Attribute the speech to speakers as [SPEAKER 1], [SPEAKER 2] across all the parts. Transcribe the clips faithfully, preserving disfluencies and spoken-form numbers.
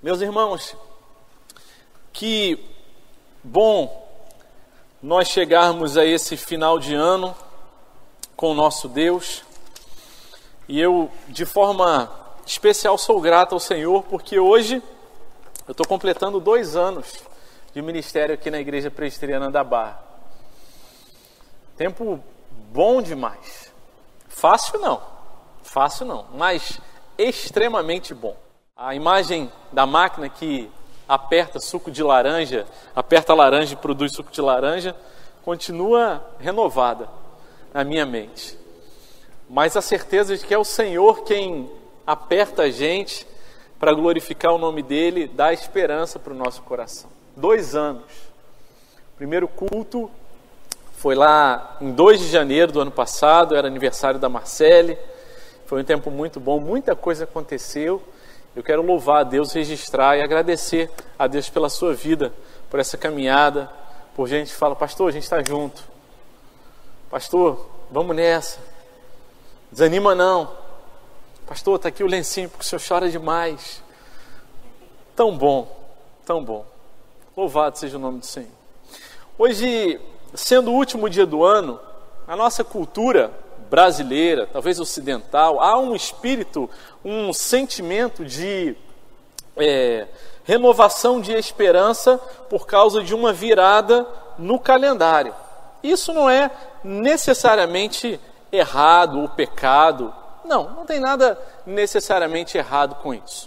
[SPEAKER 1] Meus irmãos, que bom nós chegarmos a esse final de ano com o nosso Deus. E eu, de forma especial, sou grato ao Senhor, porque hoje eu estou completando dois anos de ministério aqui na Igreja Presbiteriana da Barra. Tempo bom demais. Fácil não, fácil não, mas extremamente bom. A imagem da máquina que aperta suco de laranja, aperta a laranja e produz suco de laranja, continua renovada na minha mente. Mas a certeza de que é o Senhor quem aperta a gente para glorificar o nome dEle, dá esperança para o nosso coração. Dois anos. O primeiro culto foi lá em dois de janeiro do ano passado, era aniversário da Marcele. Foi um tempo muito bom, muita coisa aconteceu. Eu quero louvar a Deus, registrar e agradecer a Deus pela sua vida, por essa caminhada, por gente que fala, pastor, a gente está junto. Pastor, vamos nessa. Desanima não. Pastor, está aqui o lencinho porque o senhor chora demais. Tão bom, tão bom. Louvado seja o nome do Senhor. Hoje, sendo o último dia do ano, a nossa cultura brasileira, talvez ocidental, há um espírito, um sentimento de é, renovação de esperança por causa de uma virada no calendário. Isso não é necessariamente errado ou pecado. Não, não tem nada necessariamente errado com isso.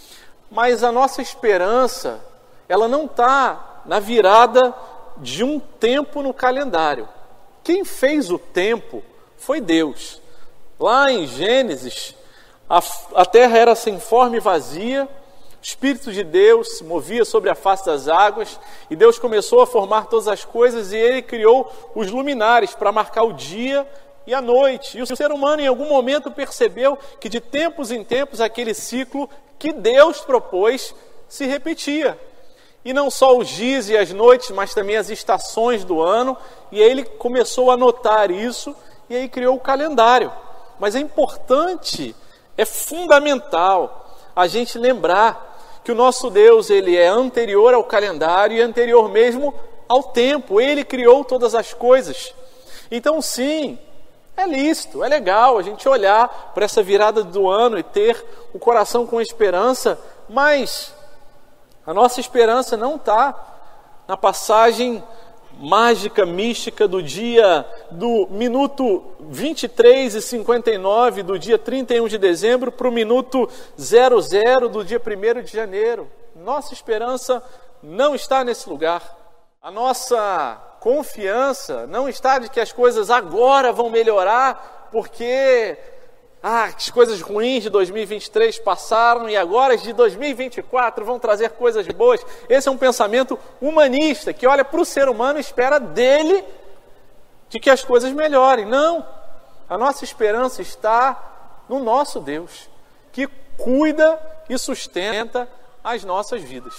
[SPEAKER 1] Mas a nossa esperança, ela não está na virada de um tempo no calendário. Quem fez o tempo foi Deus. Lá em Gênesis, a, a terra era sem forma e vazia, o Espírito de Deus se movia sobre a face das águas, e Deus começou a formar todas as coisas, e Ele criou os luminares para marcar o dia e a noite. E o ser humano em algum momento percebeu que de tempos em tempos aquele ciclo que Deus propôs se repetia. E não só os dias e as noites, mas também as estações do ano, e aí ele começou a notar isso, e aí criou o calendário. Mas é importante, é fundamental a gente lembrar que o nosso Deus, ele é anterior ao calendário e anterior mesmo ao tempo. Ele criou todas as coisas. Então sim, é lícito, é legal a gente olhar para essa virada do ano e ter o coração com esperança, mas a nossa esperança não está na passagem mágica, mística do dia, do minuto vinte e três e cinquenta e nove do dia trinta e um de dezembro para o minuto zero zero do dia primeiro de janeiro. Nossa esperança não está nesse lugar. A nossa confiança não está de que as coisas agora vão melhorar, porque ah, as coisas ruins de dois mil e vinte e três passaram e agora as de dois mil e vinte e quatro vão trazer coisas boas. Esse é um pensamento humanista, que olha para o ser humano e espera dele de que as coisas melhorem. Não, a nossa esperança está no nosso Deus, que cuida e sustenta as nossas vidas.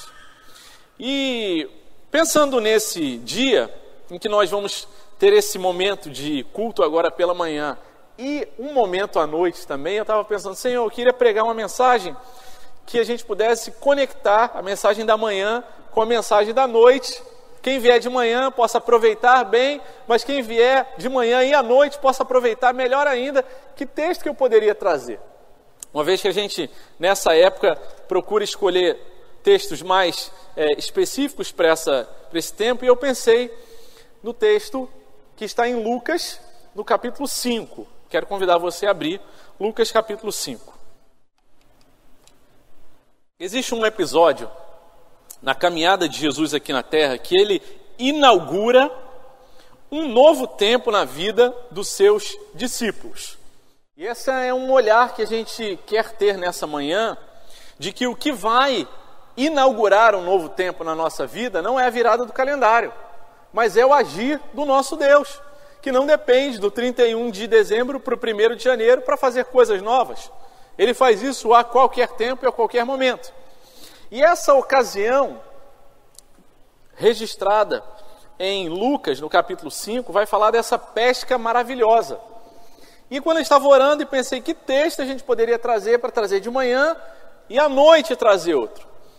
[SPEAKER 1] E pensando nesse dia em que nós vamos ter esse momento de culto agora pela manhã, e um momento à noite também, eu estava pensando, Senhor, eu queria pregar uma mensagem que a gente pudesse conectar a mensagem da manhã com a mensagem da noite. Quem vier de manhã possa aproveitar bem, mas quem vier de manhã e à noite possa aproveitar melhor ainda. Que texto que eu poderia trazer? Uma vez que a gente, nessa época, procura escolher textos mais é, específicos para essa, para esse tempo, e eu pensei no texto que está em Lucas, no capítulo cinco. Quero convidar você a abrir Lucas capítulo cinco. Existe um episódio na caminhada de Jesus aqui na terra que ele inaugura um novo tempo na vida dos seus discípulos. E esse é um olhar que a gente quer ter nessa manhã, de que o que vai inaugurar um novo tempo na nossa vida não é a virada do calendário, mas é o agir do nosso Deus, que não depende do trinta e um de dezembro para o primeiro de janeiro para fazer coisas novas. Ele faz isso a qualquer tempo e a qualquer momento. E essa ocasião, registrada em Lucas, no capítulo cinco, vai falar dessa pesca maravilhosa. E quando eu estava orando e pensei que texto a gente poderia trazer para trazer de manhã e à noite trazer outro.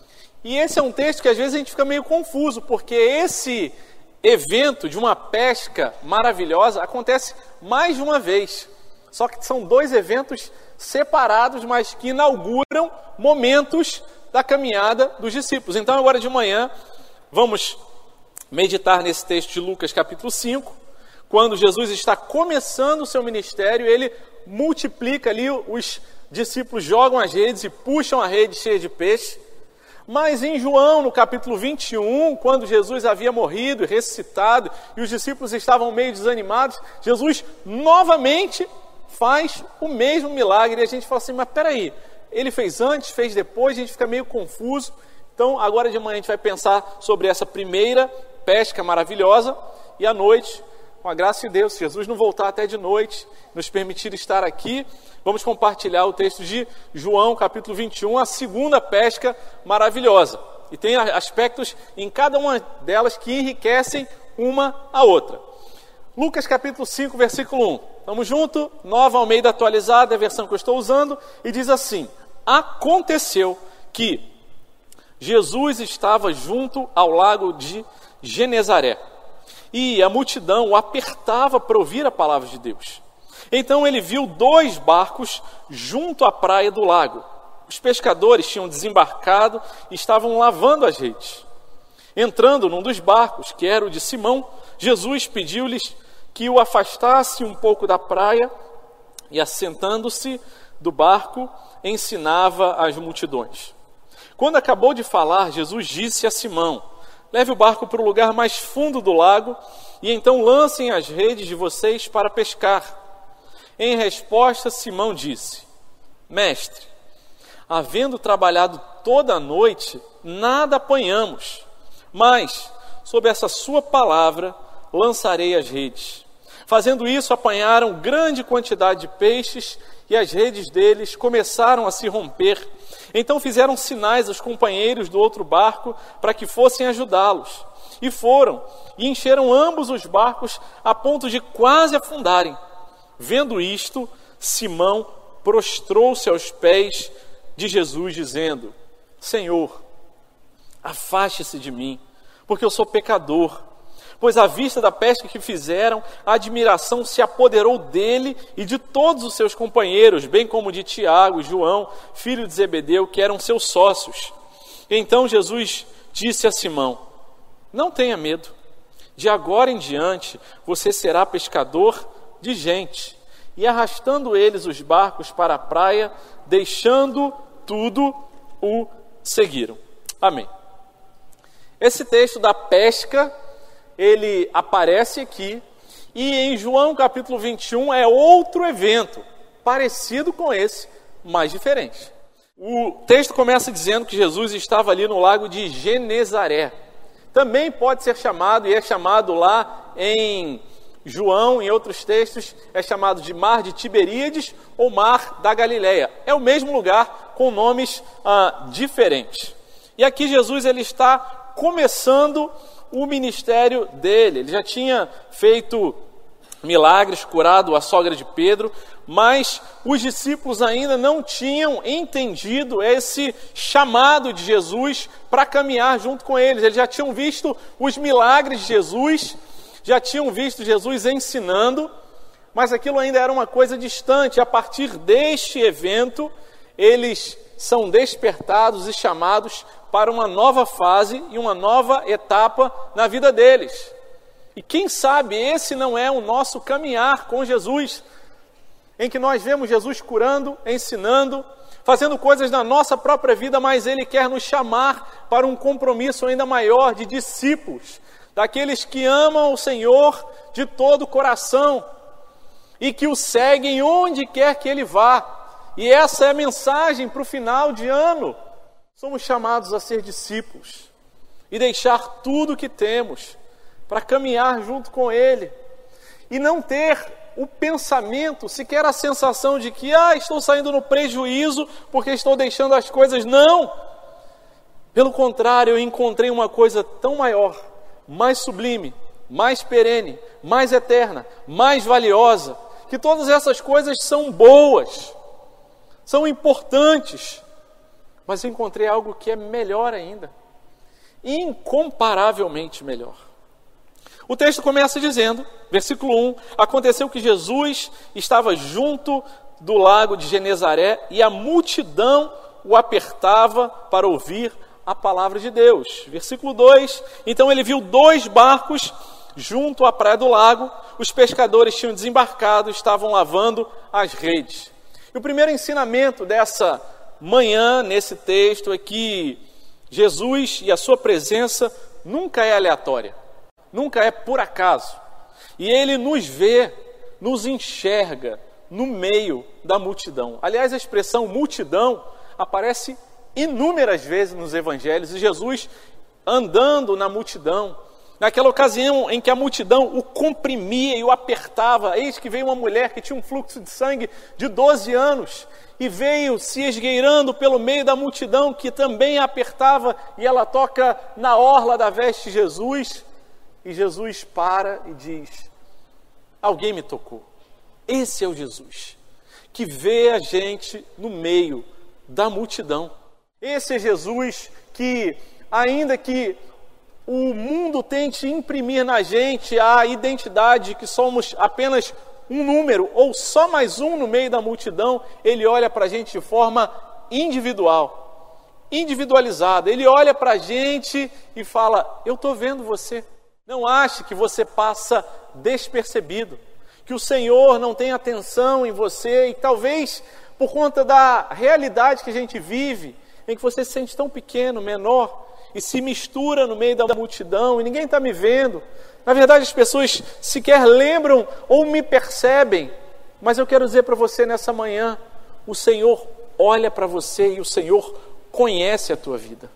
[SPEAKER 1] E esse é um texto que às vezes a gente fica meio confuso, porque esse evento de uma pesca maravilhosa acontece mais de uma vez. Só que são dois eventos separados, mas que inauguram momentos da caminhada dos discípulos. Então, agora de manhã, vamos meditar nesse texto de Lucas capítulo cinco, quando Jesus está começando o seu ministério, ele multiplica ali, os discípulos jogam as redes e puxam a rede cheia de peixe. Mas em João, no capítulo vinte e um, quando Jesus havia morrido e ressuscitado, e os discípulos estavam meio desanimados, Jesus novamente faz o mesmo milagre. E a gente fala assim, mas peraí, ele fez antes, fez depois, a gente fica meio confuso. Então, agora de manhã a gente vai pensar sobre essa primeira pesca maravilhosa, e à noite, com a graça de Deus, se Jesus não voltar até de noite, nos permitir estar aqui, vamos compartilhar o texto de João, capítulo vinte e um, a segunda pesca maravilhosa. E tem aspectos em cada uma delas que enriquecem uma a outra. Lucas, capítulo cinco, versículo um. Estamos juntos? Nova Almeida atualizada, é a versão que eu estou usando, e diz assim: aconteceu que Jesus estava junto ao lago de Genezaré, e a multidão o apertava para ouvir a palavra de Deus. Então ele viu dois barcos junto à praia do lago. Os pescadores tinham desembarcado e estavam lavando as redes. Entrando num dos barcos, que era o de Simão, Jesus pediu-lhes que o afastasse um pouco da praia, e assentando-se do barco, ensinava as multidões. Quando acabou de falar, Jesus disse a Simão: leve o barco para o lugar mais fundo do lago, e então lancem as redes de vocês para pescar. Em resposta, Simão disse: mestre, havendo trabalhado toda a noite, nada apanhamos, mas, sob essa sua palavra, lançarei as redes. Fazendo isso, apanharam grande quantidade de peixes, e as redes deles começaram a se romper. Então fizeram sinais aos companheiros do outro barco para que fossem ajudá-los. E foram, e encheram ambos os barcos a ponto de quase afundarem. Vendo isto, Simão prostrou-se aos pés de Jesus, dizendo: Senhor, afaste-se de mim, porque eu sou pecador. Pois à vista da pesca que fizeram, a admiração se apoderou dele e de todos os seus companheiros, bem como de Tiago e João, filho de Zebedeu, que eram seus sócios. Então Jesus disse a Simão: não tenha medo, de agora em diante você será pescador de gente. E arrastando eles os barcos para a praia, deixando tudo, o seguiram. Amém. Esse texto da pesca, ele aparece aqui, e em João capítulo vinte e um é outro evento, parecido com esse, mas diferente. O texto começa dizendo que Jesus estava ali no lago de Genezaré. Também pode ser chamado, e é chamado lá em João, em outros textos, é chamado de Mar de Tiberíades ou Mar da Galileia. É o mesmo lugar com nomes ah, diferentes. E aqui Jesus ele está começando o ministério dele. Ele já tinha feito milagres, curado a sogra de Pedro, mas os discípulos ainda não tinham entendido esse chamado de Jesus para caminhar junto com eles. Eles já tinham visto os milagres de Jesus, já tinham visto Jesus ensinando, mas aquilo ainda era uma coisa distante. A partir deste evento, eles são despertados e chamados para uma nova fase e uma nova etapa na vida deles. E quem sabe esse não é o nosso caminhar com Jesus, em que nós vemos Jesus curando, ensinando, fazendo coisas na nossa própria vida, mas Ele quer nos chamar para um compromisso ainda maior de discípulos, daqueles que amam o Senhor de todo o coração e que o seguem onde quer que Ele vá. E essa é a mensagem para o final de ano. Somos chamados a ser discípulos e deixar tudo o que temos para caminhar junto com Ele e não ter o pensamento, sequer a sensação de que ah, estou saindo no prejuízo porque estou deixando as coisas. Não! Pelo contrário, eu encontrei uma coisa tão maior, mais sublime, mais perene, mais eterna, mais valiosa, que todas essas coisas são boas, são importantes, Mas eu encontrei algo que é melhor ainda, incomparavelmente melhor. O texto começa dizendo, versículo um, aconteceu que Jesus estava junto do lago de Genezaré e a multidão o apertava para ouvir a palavra de Deus. Versículo dois, então ele viu dois barcos junto à praia do lago, os pescadores tinham desembarcado, estavam lavando as redes. E o primeiro ensinamento dessa manhã, nesse texto, é que Jesus e a sua presença nunca é aleatória, nunca é por acaso. E ele nos vê, nos enxerga no meio da multidão. Aliás, a expressão multidão aparece inúmeras vezes nos evangelhos, e Jesus andando na multidão, naquela ocasião em que a multidão o comprimia e o apertava. Eis que veio uma mulher que tinha um fluxo de sangue de doze anos, e veio se esgueirando pelo meio da multidão, que também a apertava, e ela toca na orla da veste de Jesus, e Jesus para e diz, alguém me tocou. Esse é o Jesus, que vê a gente no meio da multidão. Esse é Jesus que, ainda que o mundo tente imprimir na gente a identidade de que somos apenas um número, ou só mais um no meio da multidão, ele olha para a gente de forma individual, individualizada. Ele olha para a gente e fala, eu estou vendo você. Não ache que você passa despercebido, que o Senhor não tem atenção em você, e talvez por conta da realidade que a gente vive, em que você se sente tão pequeno, menor, e se mistura no meio da multidão, e ninguém está me vendo. Na verdade, as pessoas sequer lembram ou me percebem. Mas eu quero dizer para você nessa manhã, o Senhor olha para você e o Senhor conhece a tua vida.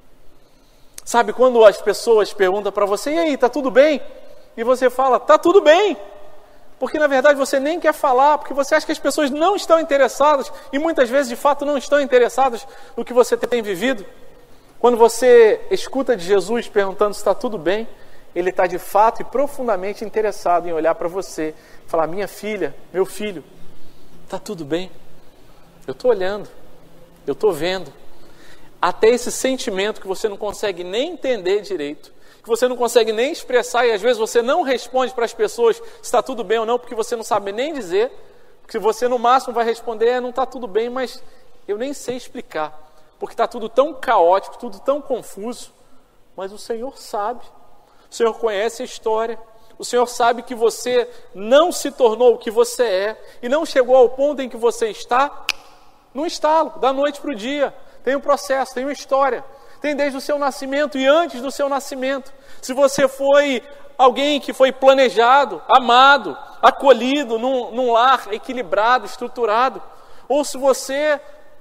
[SPEAKER 1] Sabe quando as pessoas perguntam para você, e aí, está tudo bem? E você fala, está tudo bem. Porque na verdade você nem quer falar, porque você acha que as pessoas não estão interessadas, e muitas vezes de fato não estão interessadas no que você tem vivido. Quando você escuta de Jesus perguntando se está tudo bem, Ele está de fato e profundamente interessado em olhar para você e falar, minha filha, meu filho, está tudo bem? Eu estou olhando, eu estou vendo. Até esse sentimento que você não consegue nem entender direito, que você não consegue nem expressar, e às vezes você não responde para as pessoas se está tudo bem ou não, porque você não sabe nem dizer, porque você no máximo vai responder, é, não está tudo bem, mas eu nem sei explicar. Porque está tudo tão caótico, tudo tão confuso, mas o Senhor sabe, o Senhor conhece a história, o Senhor sabe que você não se tornou o que você é, e não chegou ao ponto em que você está, num estalo, da noite para o dia. Tem um processo, tem uma história, tem desde o seu nascimento e antes do seu nascimento. Se você foi alguém que foi planejado, amado, acolhido num, num lar equilibrado, estruturado, ou se você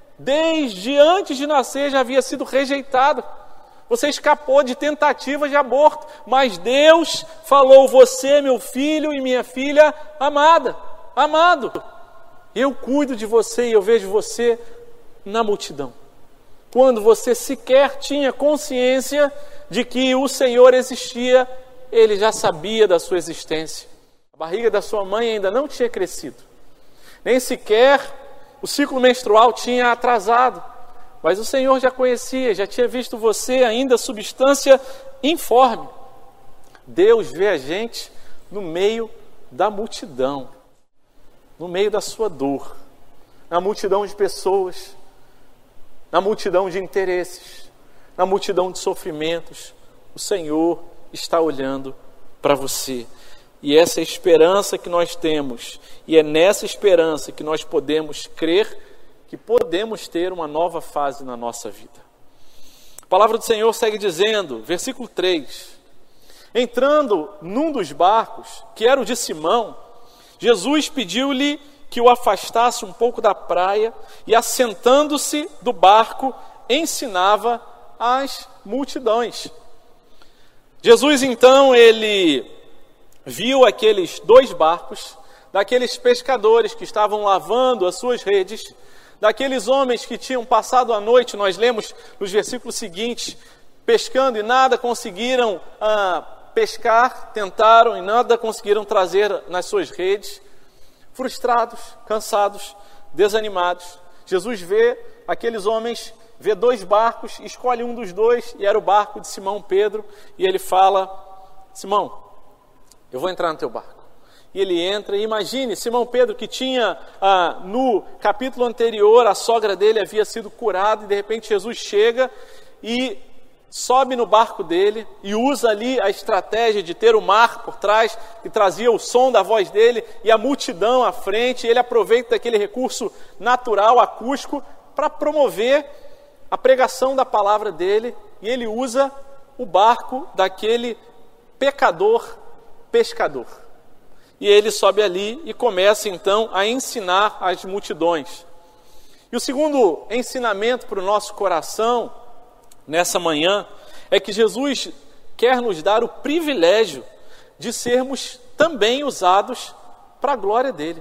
[SPEAKER 1] desde antes de nascer já havia sido rejeitado, você escapou de tentativas de aborto, mas Deus falou, você, meu filho e minha filha amada, amado, eu cuido de você e eu vejo você na multidão. Quando você sequer tinha consciência de que o Senhor existia, Ele já sabia da sua existência. A barriga da sua mãe ainda não tinha crescido, nem sequer o ciclo menstrual tinha atrasado, mas o Senhor já conhecia, já tinha visto você ainda substância informe. Deus vê a gente no meio da multidão, no meio da sua dor, na multidão de pessoas, na multidão de interesses, na multidão de sofrimentos. O Senhor está olhando para você. E essa é a esperança que nós temos, e é nessa esperança que nós podemos crer que podemos ter uma nova fase na nossa vida. A palavra do Senhor segue dizendo, versículo três, entrando num dos barcos, que era o de Simão, Jesus pediu-lhe que o afastasse um pouco da praia, e assentando-se do barco, ensinava as multidões. Jesus então, ele viu aqueles dois barcos, daqueles pescadores que estavam lavando as suas redes, daqueles homens que tinham passado a noite, nós lemos nos versículos seguintes, pescando e nada conseguiram ah, pescar, tentaram e nada conseguiram trazer nas suas redes, frustrados, cansados, desanimados. Jesus vê aqueles homens vê dois barcos, escolhe um dos dois, e era o barco de Simão Pedro, e ele fala: Simão, eu vou entrar no teu barco. E ele entra, e imagine, Simão Pedro, que tinha, ah, no capítulo anterior, a sogra dele havia sido curada, e de repente Jesus chega e sobe no barco dele, e usa ali a estratégia de ter o mar por trás, que trazia o som da voz dele, e a multidão à frente, e ele aproveita aquele recurso natural, acústico, para promover a pregação da palavra dele, e ele usa o barco daquele pecador pescador. E ele sobe ali e começa então a ensinar as multidões. E o segundo ensinamento para o nosso coração nessa manhã é que Jesus quer nos dar o privilégio de sermos também usados para a glória dele.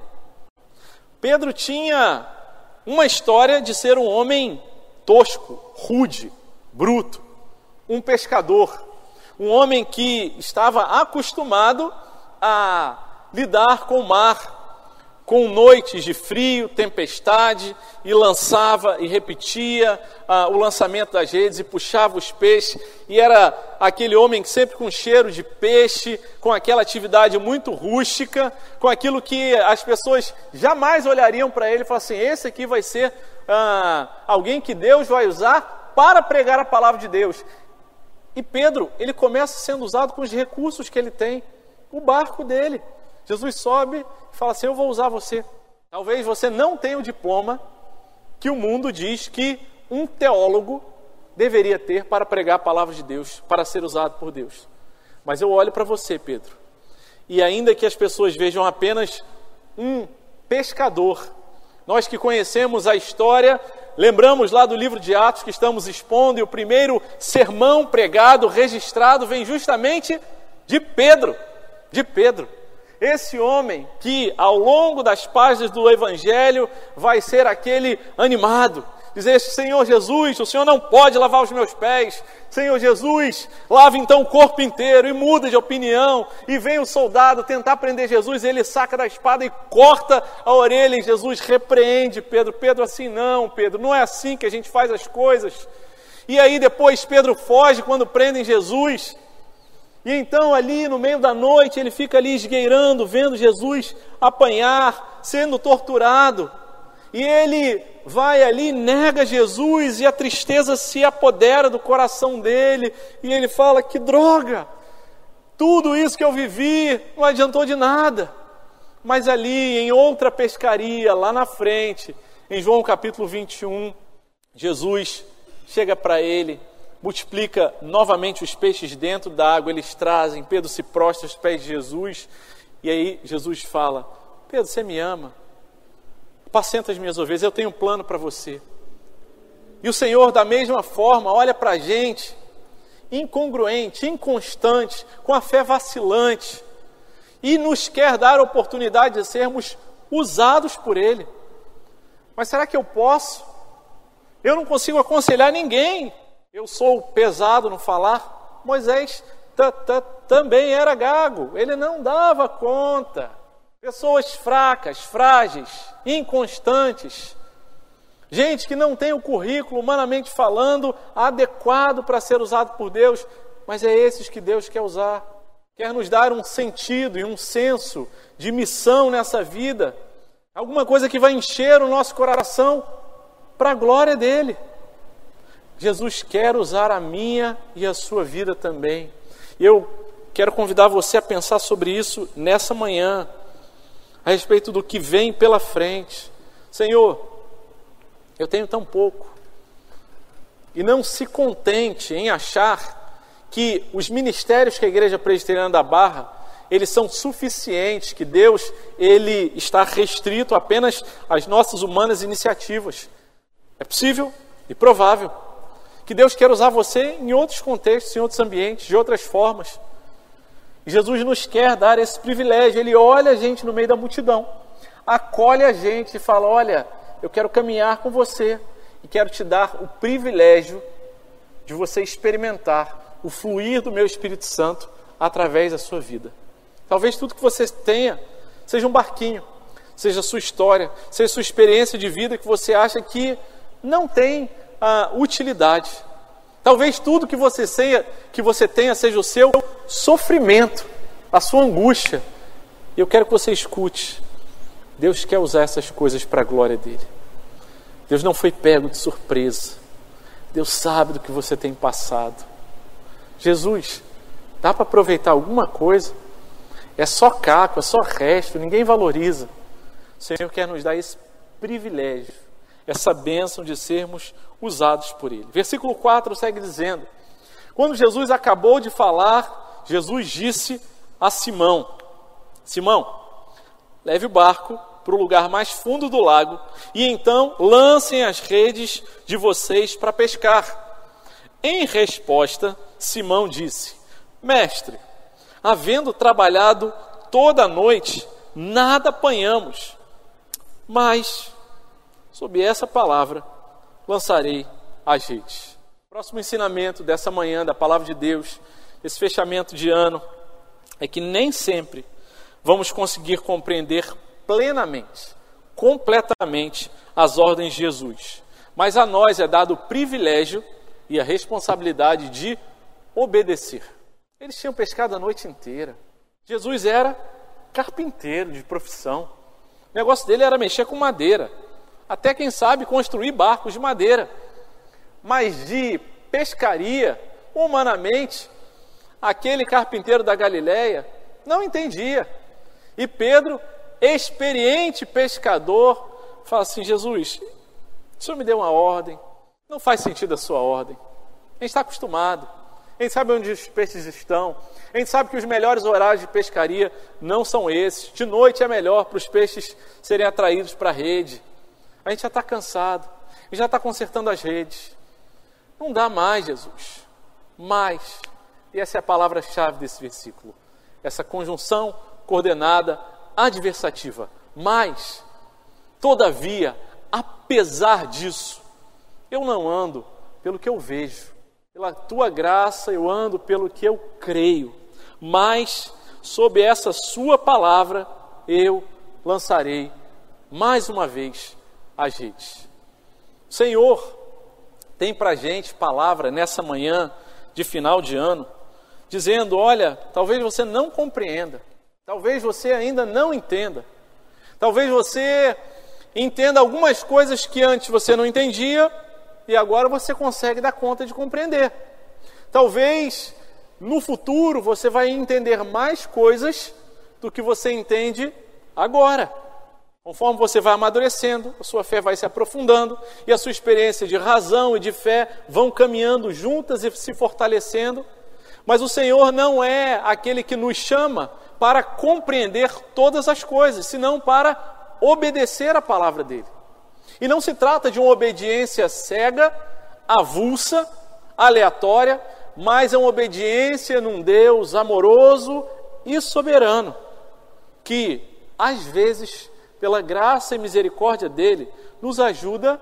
[SPEAKER 1] Pedro tinha uma história de ser um homem tosco, rude, bruto, um pescador, um homem que estava acostumado a lidar com o mar, com noites de frio, tempestade, e lançava e repetia ah, o lançamento das redes e puxava os peixes, e era aquele homem sempre com cheiro de peixe, com aquela atividade muito rústica, com aquilo que as pessoas jamais olhariam para ele e falassem: esse aqui vai ser ah, alguém que Deus vai usar para pregar a palavra de Deus. E Pedro, ele começa sendo usado com os recursos que ele tem, o barco dele. Jesus sobe e fala assim: eu vou usar você. Talvez você não tenha o diploma que o mundo diz que um teólogo deveria ter para pregar a palavra de Deus, para ser usado por Deus. Mas eu olho para você, Pedro, e ainda que as pessoas vejam apenas um pescador, nós que conhecemos a história, lembramos lá do livro de Atos que estamos expondo, e o primeiro sermão pregado, registrado, vem justamente de Pedro, de Pedro. Esse homem que ao longo das páginas do Evangelho vai ser aquele animado, dizer: Senhor Jesus, o Senhor não pode lavar os meus pés. Senhor Jesus, lava então o corpo inteiro, e muda de opinião. E vem o soldado tentar prender Jesus, e ele saca da espada e corta a orelha, e Jesus repreende Pedro. Pedro, assim não, Pedro, não é assim que a gente faz as coisas. E aí depois Pedro foge quando prendem Jesus. E então ali no meio da noite ele fica ali esgueirando, vendo Jesus apanhar, sendo torturado. E ele vai ali, nega Jesus, e a tristeza se apodera do coração dele. E ele fala: que droga! Tudo isso que eu vivi não adiantou de nada. Mas ali em outra pescaria, lá na frente, em João capítulo vinte e um, Jesus chega para ele, multiplica novamente os peixes dentro da água, eles trazem, Pedro se prostra aos pés de Jesus, e aí Jesus fala: Pedro, você me ama? Apacenta as minhas ovelhas, eu tenho um plano para você. E o Senhor, da mesma forma, olha para a gente, incongruente, inconstante, com a fé vacilante, e nos quer dar a oportunidade de sermos usados por Ele. Mas será que eu posso? Eu não consigo aconselhar ninguém. Eu sou pesado no falar. Moisés t- t- também era gago, ele não dava conta. Pessoas fracas, frágeis, inconstantes. Gente que não tem o currículo, humanamente falando, adequado para ser usado por Deus. Mas é esses que Deus quer usar. Quer nos dar um sentido e um senso de missão nessa vida. Alguma coisa que vai encher o nosso coração para a glória dEle. Jesus quer usar a minha e a sua vida também. Eu quero convidar você a pensar sobre isso nessa manhã, a respeito do que vem pela frente. Senhor, eu tenho tão pouco. E não se contente em achar que os ministérios que a Igreja Presbiteriana da Barra, eles são suficientes, que Deus ele está restrito apenas às nossas humanas iniciativas. É possível e provável que Deus quer usar você em outros contextos, em outros ambientes, de outras formas. E Jesus nos quer dar esse privilégio. Ele olha a gente no meio da multidão, acolhe a gente e fala: olha, eu quero caminhar com você e quero te dar o privilégio de você experimentar o fluir do meu Espírito Santo através da sua vida. Talvez tudo que você tenha seja um barquinho, seja a sua história, seja a sua experiência de vida que você acha que não tem a utilidade. Talvez tudo que você, seja, que você tenha seja o seu sofrimento, a sua angústia. E eu quero que você escute. Deus quer usar essas coisas para a glória dele. Deus não foi pego de surpresa. Deus sabe do que você tem passado. Jesus, dá para aproveitar alguma coisa? É só caco, é só resto, ninguém valoriza. O Senhor quer nos dar esse privilégio, essa bênção de sermos usados por Ele. Versículo quatro segue dizendo: quando Jesus acabou de falar, Jesus disse a Simão: Simão, leve o barco para o lugar mais fundo do lago e então lancem as redes de vocês para pescar. Em resposta, Simão disse: Mestre, havendo trabalhado toda a noite, nada apanhamos, mas sob essa palavra lançarei as redes. Próximo ensinamento dessa manhã da palavra de Deus, esse fechamento de ano, é que nem sempre vamos conseguir compreender plenamente, completamente as ordens de Jesus. Mas a nós é dado o privilégio e a responsabilidade de obedecer. Eles tinham pescado a noite inteira. Jesus era carpinteiro de profissão. O negócio dele era mexer com madeira. Até, quem sabe, construir barcos de madeira. Mas de pescaria, humanamente, aquele carpinteiro da Galileia não entendia. E Pedro, experiente pescador, fala assim: Jesus, o Senhor me deu uma ordem, não faz sentido a sua ordem. A gente está acostumado, a gente sabe onde os peixes estão, a gente sabe que os melhores horários de pescaria não são esses. De noite é melhor para os peixes serem atraídos para a rede. A gente já está cansado, e já está consertando as redes. Não dá mais, Jesus. Mas, e essa é a palavra-chave desse versículo, essa conjunção coordenada adversativa. Mas, todavia, apesar disso, eu não ando pelo que eu vejo. Pela tua graça eu ando pelo que eu creio. Mas, sob essa sua palavra, eu lançarei mais uma vez as redes. O Senhor tem para a gente palavra nessa manhã de final de ano, dizendo: olha, talvez você não compreenda, talvez você ainda não entenda, talvez você entenda algumas coisas que antes você não entendia e agora você consegue dar conta de compreender. Talvez no futuro você vai entender mais coisas do que você entende agora. Conforme você vai amadurecendo, a sua fé vai se aprofundando e a sua experiência de razão e de fé vão caminhando juntas e se fortalecendo. Mas o Senhor não é aquele que nos chama para compreender todas as coisas, senão para obedecer a palavra dele. E não se trata de uma obediência cega, avulsa, aleatória, mas é uma obediência num Deus amoroso e soberano, que às vezes, pela graça e misericórdia dele, nos ajuda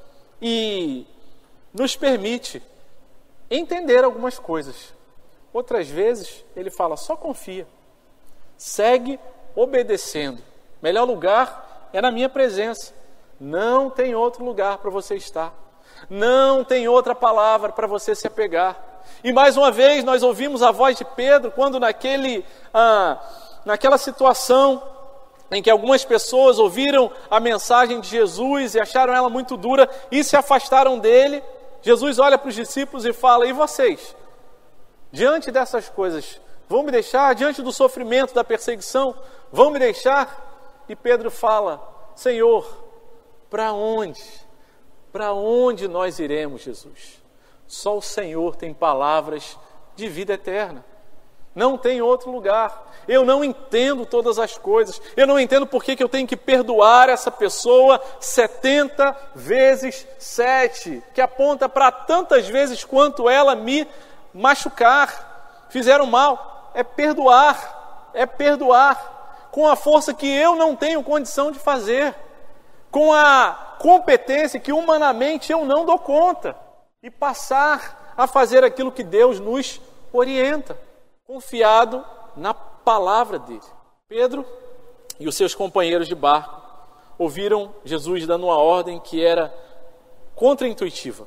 [SPEAKER 1] e nos permite entender algumas coisas. Outras vezes, ele fala: só confia, segue obedecendo. Melhor lugar é na minha presença. Não tem outro lugar para você estar. Não tem outra palavra para você se apegar. E mais uma vez, nós ouvimos a voz de Pedro, quando naquele, ah, naquela situação em que algumas pessoas ouviram a mensagem de Jesus e acharam ela muito dura e se afastaram dele. Jesus olha para os discípulos e fala: e vocês? Diante dessas coisas, vão me deixar? Diante do sofrimento, da perseguição, vão me deixar? E Pedro fala: Senhor, para onde? Para onde nós iremos, Jesus? Só o Senhor tem palavras de vida eterna. Não tem outro lugar. Eu não entendo todas as coisas. Eu não entendo por que que eu tenho que perdoar essa pessoa setenta vezes sete, que aponta para tantas vezes quanto ela me machucar, fizeram mal. É perdoar, é perdoar, com a força que eu não tenho condição de fazer, com a competência que humanamente eu não dou conta, e passar a fazer aquilo que Deus nos orienta, confiado na palavra dele. Pedro e os seus companheiros de barco ouviram Jesus dando uma ordem que era contraintuitiva.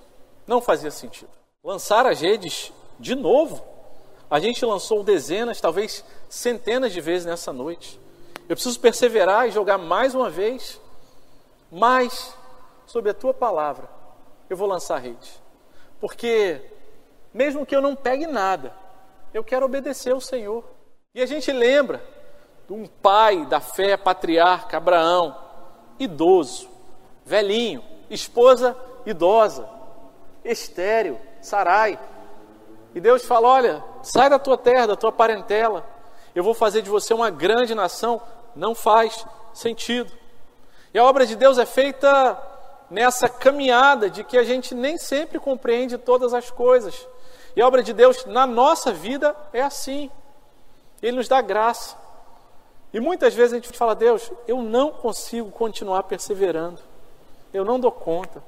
[SPEAKER 1] Não fazia sentido. Lançar as redes de novo. A gente lançou dezenas, talvez centenas de vezes nessa noite. Eu preciso perseverar e jogar mais uma vez. Mas, sob a tua palavra, eu vou lançar a rede. Porque, mesmo que eu não pegue nada, eu quero obedecer ao Senhor. E a gente lembra de um pai da fé, patriarca, Abraão, idoso, velhinho, esposa idosa, estéril, Sarai. E Deus fala, olha, sai da tua terra, da tua parentela, eu vou fazer de você uma grande nação. Não faz sentido. E a obra de Deus é feita nessa caminhada de que a gente nem sempre compreende todas as coisas. E a obra de Deus na nossa vida é assim. Ele nos dá graça. E muitas vezes a gente fala, Deus, eu não consigo continuar perseverando. Eu não dou conta.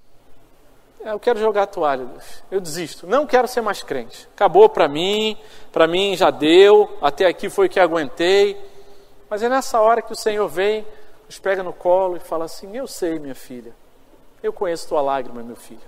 [SPEAKER 1] Eu quero jogar a toalha, Deus. Eu desisto. Não quero ser mais crente. Acabou para mim. Para mim já deu. Até aqui foi o que aguentei. Mas é nessa hora que o Senhor vem, nos pega no colo e fala assim, eu sei, minha filha. Eu conheço tua lágrima, meu filho.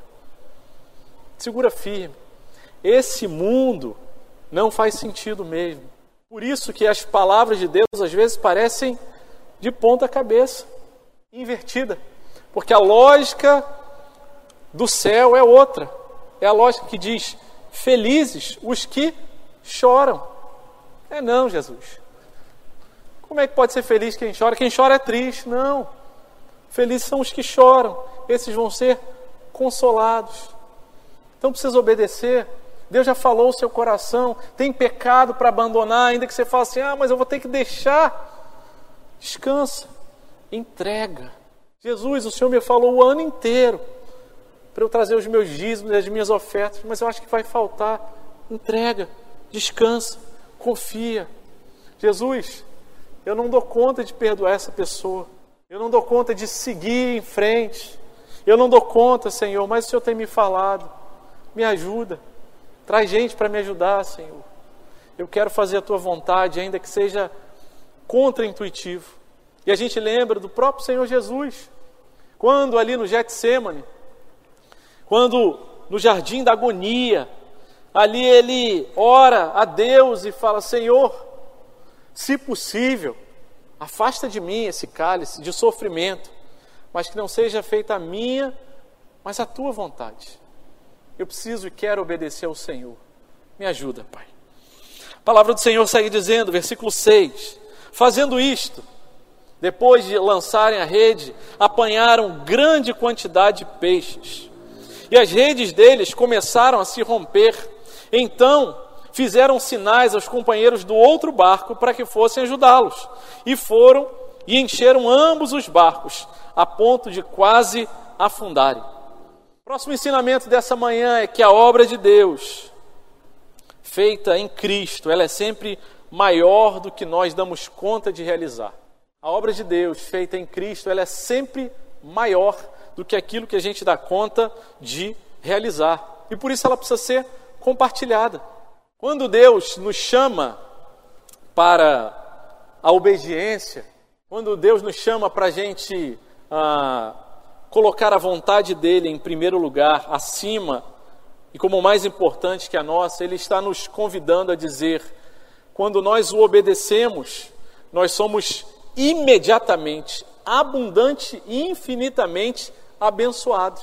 [SPEAKER 1] Segura firme. Esse mundo não faz sentido mesmo. Por isso que as palavras de Deus às vezes parecem de ponta cabeça, invertida. Porque a lógica do céu é outra. É a lógica que diz, felizes os que choram. É não, Jesus. Como é que pode ser feliz quem chora? Quem chora é triste. Não. Felizes são os que choram. Esses vão ser consolados. Então precisa obedecer. Deus já falou o seu coração. Tem pecado para abandonar, ainda que você fale assim, ah, mas eu vou ter que deixar. Descansa. Entrega. Jesus, o Senhor me falou o ano inteiro para eu trazer os meus dízimos e as minhas ofertas, mas eu acho que vai faltar. Entrega. Descansa. Confia. Jesus, eu não dou conta de perdoar essa pessoa. Eu não dou conta de seguir em frente. Eu não dou conta, Senhor, mas o Senhor tem me falado. Me ajuda. Traz gente para me ajudar, Senhor. Eu quero fazer a tua vontade, ainda que seja contra-intuitivo. E a gente lembra do próprio Senhor Jesus. Quando ali no Getsêmani, quando no jardim da agonia, ali ele ora a Deus e fala, Senhor, se possível, afasta de mim esse cálice de sofrimento, mas que não seja feita a minha, mas a tua vontade. Eu preciso e quero obedecer ao Senhor. Me ajuda, Pai. A palavra do Senhor segue dizendo, versículo seis, fazendo isto, depois de lançarem a rede, apanharam grande quantidade de peixes, e as redes deles começaram a se romper. Então fizeram sinais aos companheiros do outro barco para que fossem ajudá-los. E foram e encheram ambos os barcos, a ponto de quase afundarem. O próximo ensinamento dessa manhã é que a obra de Deus, feita em Cristo, ela é sempre maior do que nós damos conta de realizar. A obra de Deus, feita em Cristo, ela é sempre maior do que aquilo que a gente dá conta de realizar. E por isso ela precisa ser compartilhada. Quando Deus nos chama para a obediência, quando Deus nos chama para a gente ah, colocar a vontade dEle em primeiro lugar, acima, e como mais importante que a nossa, Ele está nos convidando a dizer, quando nós o obedecemos, nós somos imediatamente, abundante e infinitamente abençoados.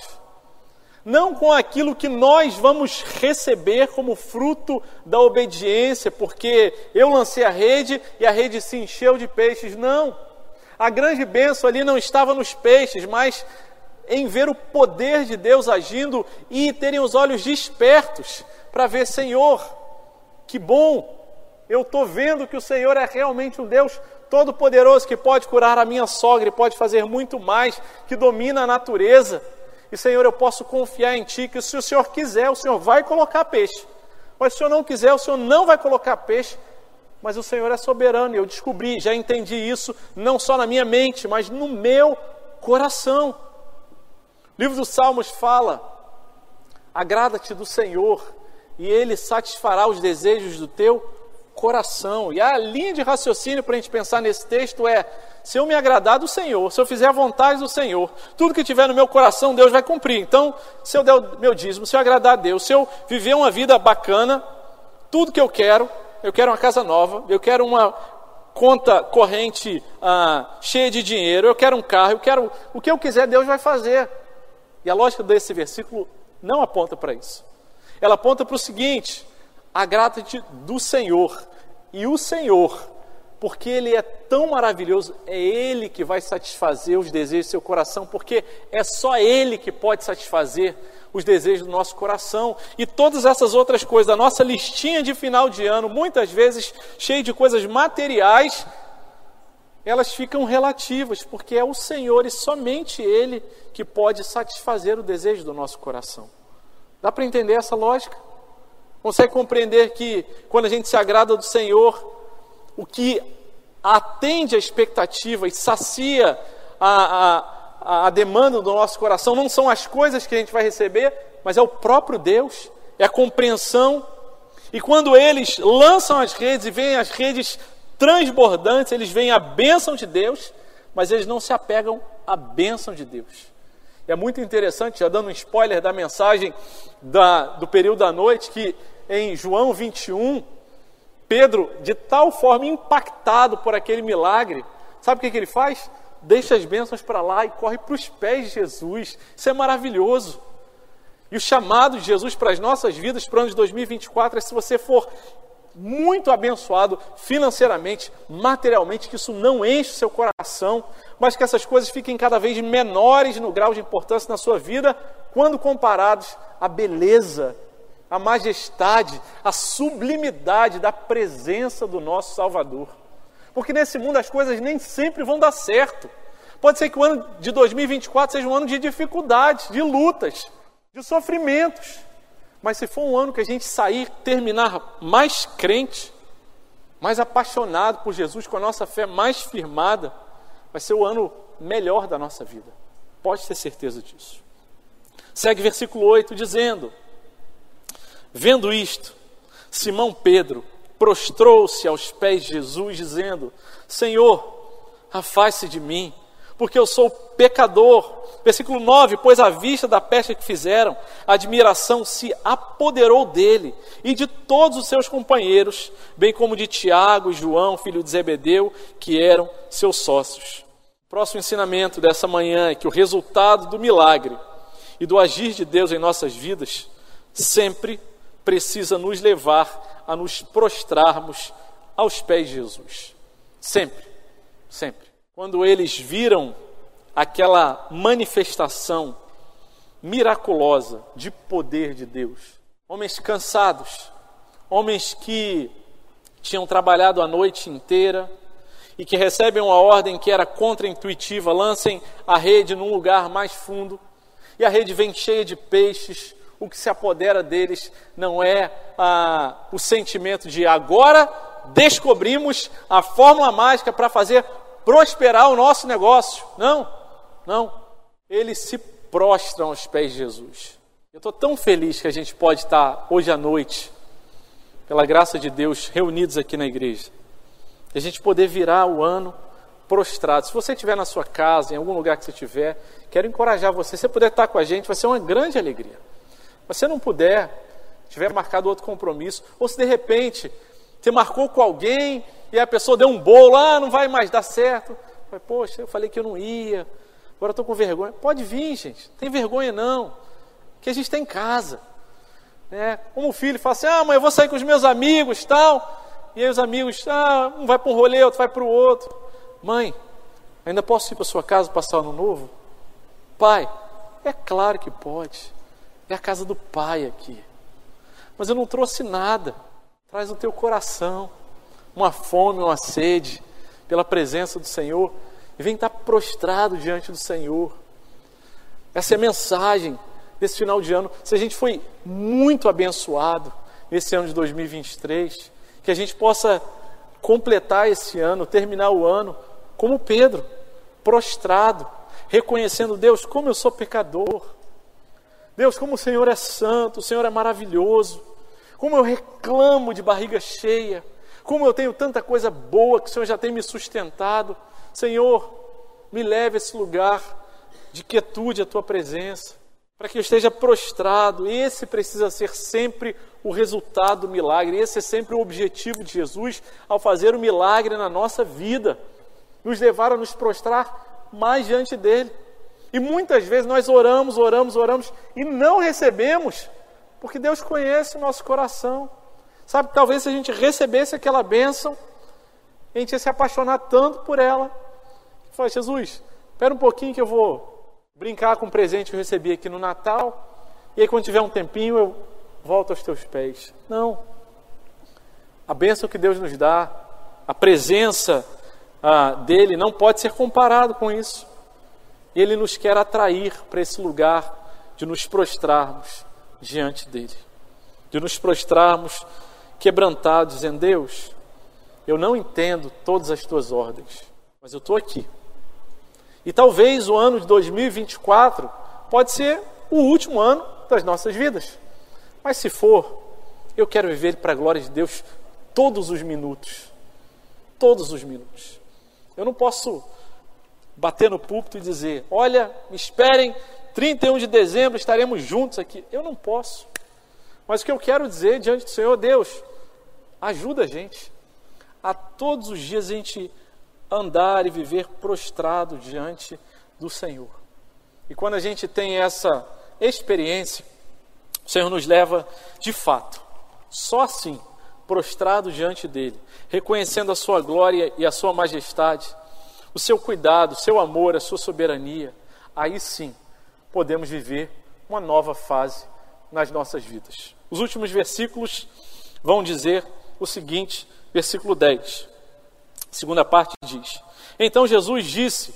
[SPEAKER 1] Não com aquilo que nós vamos receber como fruto da obediência, porque eu lancei a rede e a rede se encheu de peixes. Não. A grande bênção ali não estava nos peixes, mas em ver o poder de Deus agindo e terem os olhos despertos para ver, Senhor, que bom, eu estou vendo que o Senhor é realmente um Deus todo-poderoso que pode curar a minha sogra e pode fazer muito mais, que domina a natureza. E, Senhor, eu posso confiar em Ti, que se o Senhor quiser, o Senhor vai colocar peixe. Mas se o Senhor não quiser, o Senhor não vai colocar peixe. Mas o Senhor é soberano, e eu descobri, já entendi isso, não só na minha mente, mas no meu coração. O livro dos Salmos fala, agrada-te do Senhor, e Ele satisfará os desejos do teu coração. E a linha de raciocínio para a gente pensar nesse texto é: se eu me agradar do Senhor, se eu fizer a vontade do Senhor, tudo que tiver no meu coração, Deus vai cumprir. Então, se eu der o meu dízimo, se eu agradar a Deus, se eu viver uma vida bacana, tudo que eu quero, eu quero uma casa nova, eu quero uma conta corrente ah, cheia de dinheiro, eu quero um carro, eu quero o que eu quiser, Deus vai fazer. E a lógica desse versículo não aponta para isso. Ela aponta para o seguinte: agrada-te do Senhor. E o Senhor, porque Ele é tão maravilhoso, é Ele que vai satisfazer os desejos do seu coração, porque é só Ele que pode satisfazer os desejos do nosso coração. E todas essas outras coisas, a nossa listinha de final de ano, muitas vezes cheia de coisas materiais, elas ficam relativas, porque é o Senhor e somente Ele que pode satisfazer o desejo do nosso coração. Dá para entender essa lógica? Consegue compreender que quando a gente se agrada do Senhor, o que atende a expectativa e sacia a, a, a demanda do nosso coração não são as coisas que a gente vai receber, mas é o próprio Deus, é a compreensão. E quando eles lançam as redes e veem as redes transbordantes, eles veem a bênção de Deus, mas eles não se apegam à bênção de Deus. É muito interessante, já dando um spoiler da mensagem da, do período da noite, que em João vinte e um, Pedro, de tal forma impactado por aquele milagre, sabe o que, que ele faz? Deixa as bênçãos para lá e corre para os pés de Jesus. Isso é maravilhoso. E o chamado de Jesus para as nossas vidas, para o ano de dois mil e vinte e quatro, é: se você for muito abençoado financeiramente, materialmente, que isso não enche o seu coração, mas que essas coisas fiquem cada vez menores no grau de importância na sua vida, quando comparados à beleza, à majestade, à sublimidade da presença do nosso Salvador. Porque nesse mundo as coisas nem sempre vão dar certo. Pode ser que o ano de dois mil e vinte e quatro seja um ano de dificuldades, de lutas, de sofrimentos. Mas se for um ano que a gente sair, terminar mais crente, mais apaixonado por Jesus, com a nossa fé mais firmada, vai ser o ano melhor da nossa vida. Pode ter certeza disso. Segue versículo oito dizendo: vendo isto, Simão Pedro prostrou-se aos pés de Jesus, dizendo: Senhor, afaste de mim, porque eu sou pecador. Versículo nove, pois à vista da peste que fizeram, a admiração se apoderou dele e de todos os seus companheiros, bem como de Tiago e João, filho de Zebedeu, que eram seus sócios. O próximo ensinamento dessa manhã é que o resultado do milagre e do agir de Deus em nossas vidas sempre precisa nos levar a nos prostrarmos aos pés de Jesus. Sempre, sempre. Quando eles viram aquela manifestação miraculosa de poder de Deus, homens cansados, homens que tinham trabalhado a noite inteira e que recebem uma ordem que era contra-intuitiva: lancem a rede num lugar mais fundo, e a rede vem cheia de peixes. O que se apodera deles não é ah, o sentimento de agora descobrimos a fórmula mágica para fazer prosperar o nosso negócio. Não, não. Eles se prostram aos pés de Jesus. Eu estou tão feliz que a gente pode estar hoje à noite, pela graça de Deus, reunidos aqui na igreja. E a gente poder virar o ano prostrado. Se você estiver na sua casa, em algum lugar que você estiver, quero encorajar você. Se você puder estar com a gente, vai ser uma grande alegria. Mas se você não puder, tiver marcado outro compromisso, ou se de repente você marcou com alguém e a pessoa deu um bolo, ah, não vai mais dar certo. Poxa, eu falei que eu não ia, agora estou com vergonha. Pode vir, gente, não tem vergonha não, que a gente está em casa. É, como o filho fala assim: ah, mãe, eu vou sair com os meus amigos e tal. E aí os amigos, ah, um vai para um rolê, outro vai para o outro. Mãe, ainda posso ir para a sua casa passar o ano novo? Pai, é claro que pode. É a casa do Pai aqui. Mas eu não trouxe nada. Traz no teu coração uma fome, uma sede pela presença do Senhor. E vem estar prostrado diante do Senhor. Essa é a mensagem desse final de ano. Se a gente foi muito abençoado nesse ano de dois mil e vinte e três, que a gente possa completar esse ano, terminar o ano como Pedro, prostrado, reconhecendo: Deus, como eu sou pecador. Deus, como o Senhor é santo, o Senhor é maravilhoso. Como eu reclamo de barriga cheia. Como eu tenho tanta coisa boa que o Senhor já tem me sustentado. Senhor, me leve a esse lugar de quietude à Tua presença, para que eu esteja prostrado. Esse precisa ser sempre o resultado do milagre. Esse é sempre o objetivo de Jesus ao fazer o milagre na nossa vida. Nos levar a nos prostrar mais diante dEle. E muitas vezes nós oramos, oramos, oramos e não recebemos, porque Deus conhece o nosso coração. Sabe, talvez se a gente recebesse aquela bênção, a gente ia se apaixonar tanto por ela. Fala, Jesus, espera um pouquinho que eu vou brincar com o presente que eu recebi aqui no Natal, e aí quando tiver um tempinho eu volto aos teus pés. Não. A bênção que Deus nos dá, a presença ah, dEle não pode ser comparado com isso. Ele nos quer atrair para esse lugar de nos prostrarmos diante dEle. De nos prostrarmos quebrantados, dizendo, Deus, eu não entendo todas as Tuas ordens, mas eu estou aqui. E talvez o ano de dois mil e vinte e quatro pode ser o último ano das nossas vidas. Mas se for, eu quero viver para a glória de Deus todos os minutos. Todos os minutos. Eu não posso bater no púlpito e dizer, olha, me esperem, trinta e um de dezembro estaremos juntos aqui. Eu não posso. Mas o que eu quero dizer diante do Senhor, Deus, ajuda a gente a todos os dias a gente andar e viver prostrado diante do Senhor. E quando a gente tem essa experiência, o Senhor nos leva de fato, só assim, prostrado diante dEle, reconhecendo a Sua glória e a Sua majestade, o Seu cuidado, o Seu amor, a Sua soberania, aí sim podemos viver uma nova fase nas nossas vidas. Os últimos versículos vão dizer o seguinte, versículo dez. A segunda parte diz, então Jesus disse,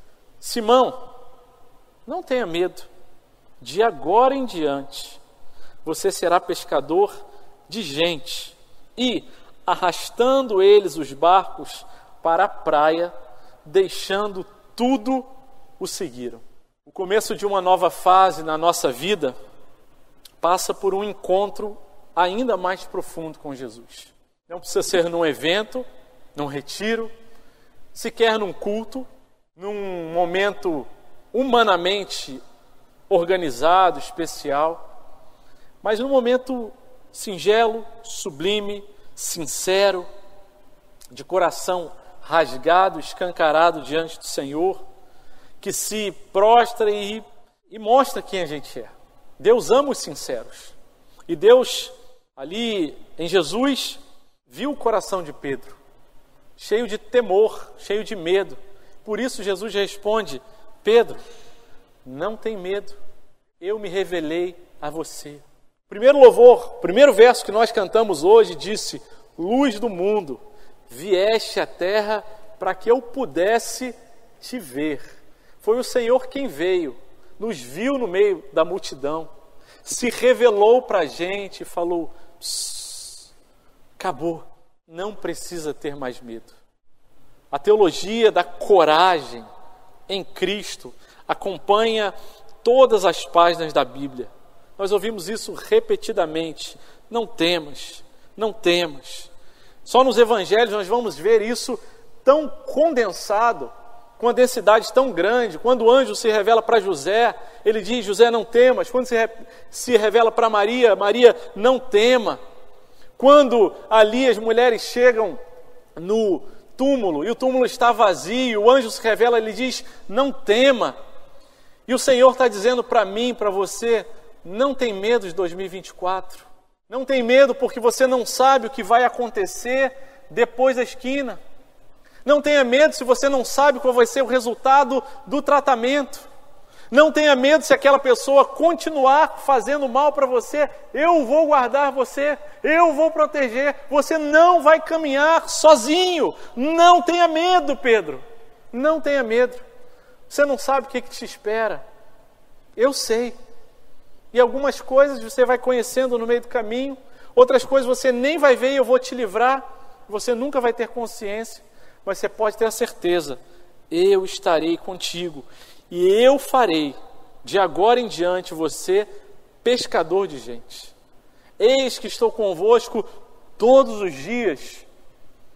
[SPEAKER 1] Simão, não tenha medo, de agora em diante você será pescador de gente. E, arrastando eles os barcos para a praia, deixando tudo, o seguiram. O começo de uma nova fase na nossa vida passa por um encontro ainda mais profundo com Jesus. Não precisa ser num evento, num retiro, sequer num culto, num momento humanamente organizado, especial, mas num momento singelo, sublime, sincero, de coração rasgado, escancarado diante do Senhor, que se prostra e, e mostra quem a gente é. Deus ama os sinceros. E Deus, ali em Jesus, viu o coração de Pedro, cheio de temor, cheio de medo. Por isso Jesus responde, Pedro, não tem medo, eu me revelei a você. Primeiro louvor, primeiro verso que nós cantamos hoje disse, luz do mundo, vieste à terra para que eu pudesse te ver. Foi o Senhor quem veio, nos viu no meio da multidão, se revelou para a gente e falou, acabou, não precisa ter mais medo. A teologia da coragem em Cristo acompanha todas as páginas da Bíblia. Nós ouvimos isso repetidamente. Não temas, não temas. Só nos evangelhos nós vamos ver isso tão condensado, com uma densidade tão grande. Quando o anjo se revela para José, ele diz, José, não temas. Quando se, re... se revela para Maria, Maria, não tema. Quando ali as mulheres chegam no túmulo, e o túmulo está vazio, o anjo se revela, ele diz, não tema. E o Senhor está dizendo para mim, para você, não tem medo de dois mil e vinte e quatro. Não tem medo porque você não sabe o que vai acontecer depois da esquina. Não tenha medo se você não sabe qual vai ser o resultado do tratamento. Não tenha medo se aquela pessoa continuar fazendo mal para você. Eu vou guardar você, eu vou proteger. Você não vai caminhar sozinho. Não tenha medo, Pedro. Não tenha medo. Você não sabe o que, que te espera. Eu sei. E algumas coisas você vai conhecendo no meio do caminho. Outras coisas você nem vai ver e eu vou te livrar. Você nunca vai ter consciência. Mas você pode ter a certeza. Eu estarei contigo. E eu farei, de agora em diante, você pescador de gente. Eis que estou convosco todos os dias,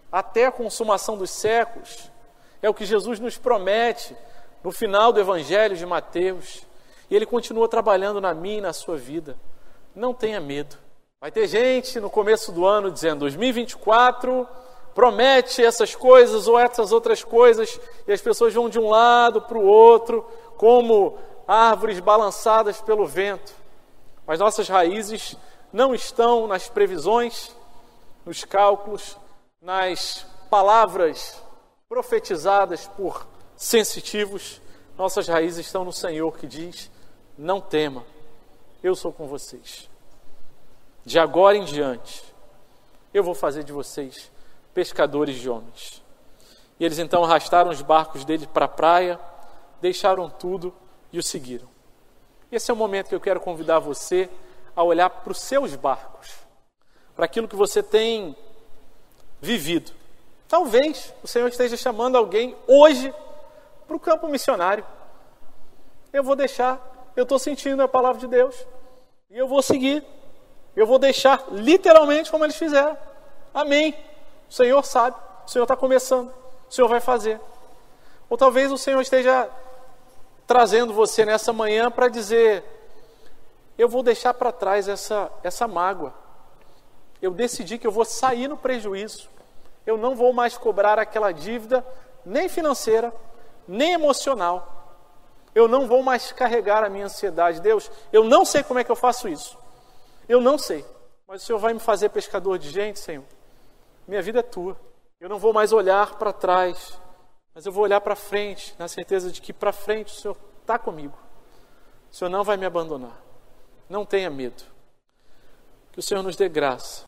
[SPEAKER 1] até a consumação dos séculos. É o que Jesus nos promete no final do Evangelho de Mateus. E Ele continua trabalhando na minha e na sua vida. Não tenha medo. Vai ter gente no começo do ano dizendo, dois mil e vinte e quatro promete essas coisas ou essas outras coisas, e as pessoas vão de um lado para o outro, como árvores balançadas pelo vento. Mas nossas raízes não estão nas previsões, nos cálculos, nas palavras profetizadas por sensitivos. Nossas raízes estão no Senhor, que diz, não tema, eu sou com vocês. De agora em diante, eu vou fazer de vocês pescadores de homens. E eles então arrastaram os barcos dele para a praia, deixaram tudo e o seguiram. Esse é o momento que eu quero convidar você a olhar para os seus barcos, para aquilo que você tem vivido. Talvez o Senhor esteja chamando alguém hoje para o campo missionário. Eu vou deixar, eu estou sentindo a palavra de Deus, e eu vou seguir. Eu vou deixar literalmente como eles fizeram. Amém. O Senhor sabe, o Senhor está começando, o Senhor vai fazer. Ou talvez o Senhor esteja trazendo você nessa manhã para dizer, eu vou deixar para trás essa, essa mágoa. Eu decidi que eu vou sair no prejuízo. Eu não vou mais cobrar aquela dívida, nem financeira, nem emocional. Eu não vou mais carregar a minha ansiedade. Deus, eu não sei como é que eu faço isso. Eu não sei. Mas o Senhor vai me fazer pescador de gente, Senhor. Minha vida é tua. Eu não vou mais olhar para trás, mas eu vou olhar para frente, na certeza de que para frente o Senhor está comigo. O Senhor não vai me abandonar. Não tenha medo. Que o Senhor nos dê graça